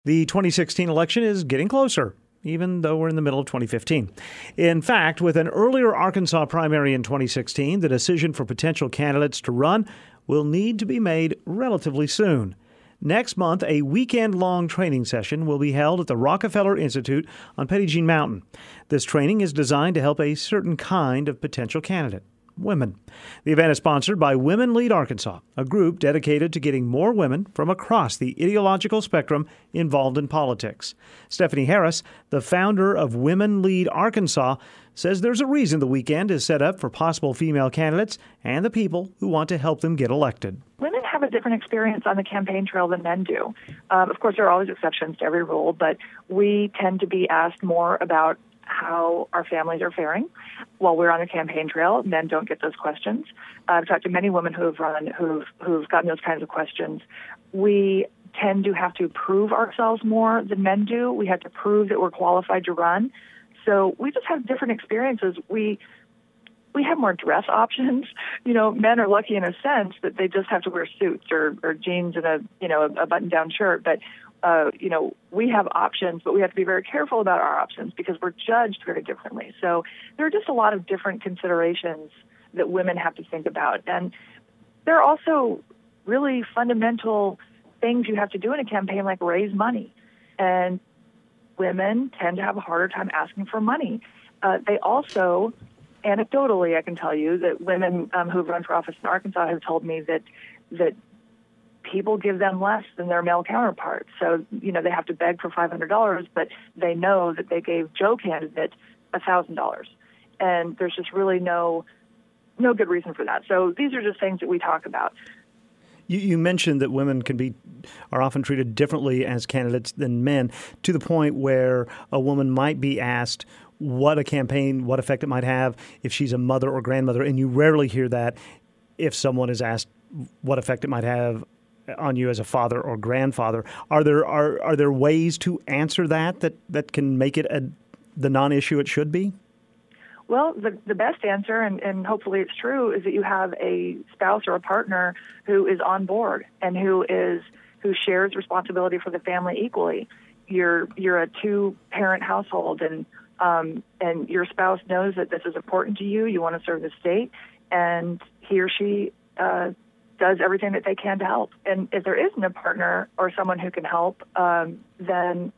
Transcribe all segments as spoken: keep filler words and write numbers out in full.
The twenty sixteen election is getting closer, even though we're in the middle of twenty fifteen. In fact, with an earlier Arkansas primary in twenty sixteen, the decision for potential candidates to run will need to be made relatively soon. Next month, a weekend-long training session will be held at the Rockefeller Institute on Petit Jean Mountain. This training is designed to help a certain kind of potential candidate: women. The event is sponsored by Women Lead Arkansas, a group dedicated to getting more women from across the ideological spectrum involved in politics. Stephanie Harris, the founder of Women Lead Arkansas, says there's a reason the weekend is set up for possible female candidates and the people who want to help them get elected. Women have a different experience on the campaign trail than men do. Um, of course, there are always exceptions to every rule, but we tend to be asked more about how our families are faring while we're on the campaign trail. Men don't get those questions. Uh, I've talked to many women who have run, who've, who've gotten those kinds of questions. We tend to have to prove ourselves more than men do. We have to prove that we're qualified to run. So we just have different experiences. We we have more dress options. You know, men are lucky in a sense that they just have to wear suits or, or jeans and a you know a, a button-down shirt. But uh, you know, we have options, but we have to be very careful about our options because we're judged very differently. So there are just a lot of different considerations that women have to think about, and there are also really fundamental things you have to do in a campaign, like raise money. And women tend to have a harder time asking for money. Uh, they also, anecdotally, I can tell you that women um, who've run for office in Arkansas have told me that that people give them less than their male counterparts. So, you know, they have to beg for five hundred dollars, but they know that they gave Joe candidate one thousand dollars. And there's just really no no good reason for that. So these are just things that we talk about. You, you mentioned that women can be are often treated differently as candidates than men, to the point where a woman might be asked what a campaign, what effect it might have if she's a mother or grandmother, and you rarely hear that if someone is asked what effect it might have on you as a father or grandfather. Are there are are there ways to answer that that, that can make it a, the non-issue it should be? Well, the, the best answer, and, and hopefully it's true, is that you have a spouse or a partner who is on board and who is who shares responsibility for the family equally. You're you're a two-parent household, and um, and your spouse knows that this is important to you. You want to serve the state, and he or she uh, does everything that they can to help. And if there isn't a partner or someone who can help, um, then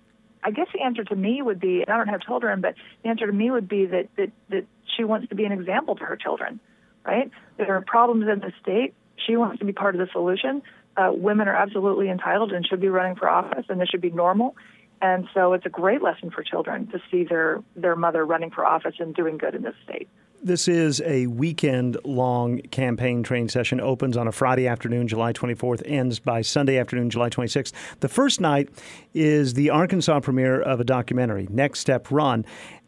I guess the answer to me would be, and I don't have children, but the answer to me would be that, that, that she wants to be an example to her children, right? There are problems in the state. She wants to be part of the solution. Uh, women are absolutely entitled and should be running for office, and this should be normal. And so it's a great lesson for children to see their, their mother running for office and doing good in this state. This is a weekend-long campaign training session. Opens on a Friday afternoon, July twenty-fourth, ends by Sunday afternoon, July twenty-sixth. The first night is the Arkansas premiere of a documentary, Next Step Run.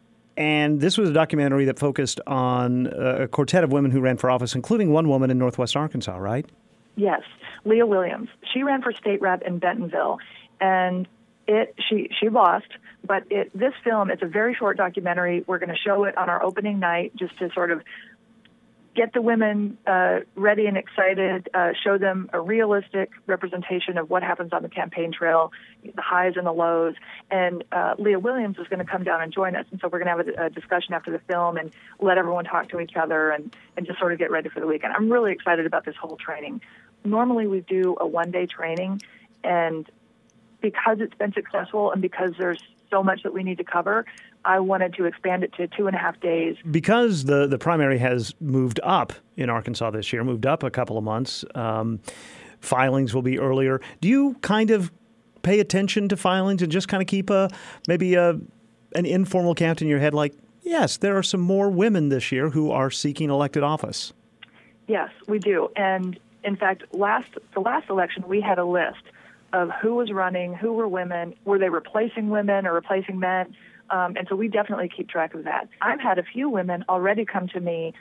And this was a documentary that focused on a quartet of women who ran for office, including one woman in Northwest Arkansas, right? Yes, Leah Williams. She ran for state rep in Bentonville, and it she she lost. But it, this film, it's a very short documentary. We're going to show it on our opening night just to sort of get the women uh, ready and excited, uh, show them a realistic representation of what happens on the campaign trail, the highs and the lows. And uh, Leah Williams is going to come down and join us. And so we're going to have a, a discussion after the film and let everyone talk to each other and, and just sort of get ready for the weekend. I'm really excited about this whole training. Normally we do a one-day training, and because it's been successful and because there's so much that we need to cover, I wanted to expand it to two and a half days. Because the, the primary has moved up in Arkansas this year, moved up a couple of months, um, filings will be earlier. Do you kind of pay attention to filings and just kind of keep a maybe a an informal count in your head like, yes, there are some more women this year who are seeking elected office? Yes, we do. And in fact, last the last election, we had a list of who was running, who were women, were they replacing women or replacing men? Um, and so we definitely keep track of that. I've had a few women already come to me,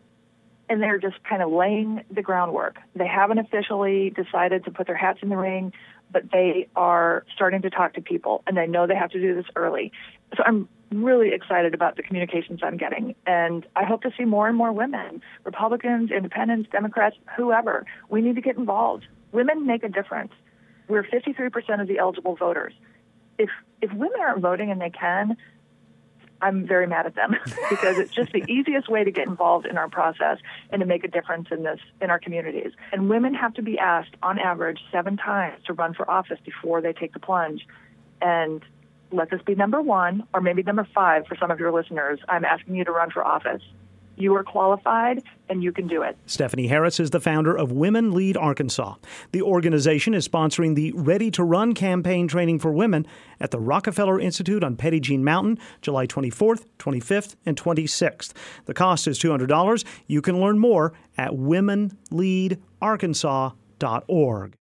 and they're just kind of laying the groundwork. They haven't officially decided to put their hats in the ring, but they are starting to talk to people, and they know they have to do this early. So I'm really excited about the communications I'm getting, and I hope to see more and more women, Republicans, Independents, Democrats, whoever. We need to get involved. Women make a difference. we're fifty-three percent of the eligible voters. If if women aren't voting and they can, I'm very mad at them because it's just the easiest way to get involved in our process and to make a difference in this in our communities. And women have to be asked, on average, seven times to run for office before they take the plunge. And let this be number one, or maybe number five for some of your listeners. I'm asking you to run for office. You are qualified, and you can do it. Stephanie Harris is the founder of Women Lead Arkansas. The organization is sponsoring the Ready to Run campaign training for women at the Rockefeller Institute on Petit Jean Mountain, July twenty-fourth, twenty-fifth, and twenty-sixth. The cost is two hundred dollars. You can learn more at women lead arkansas dot org.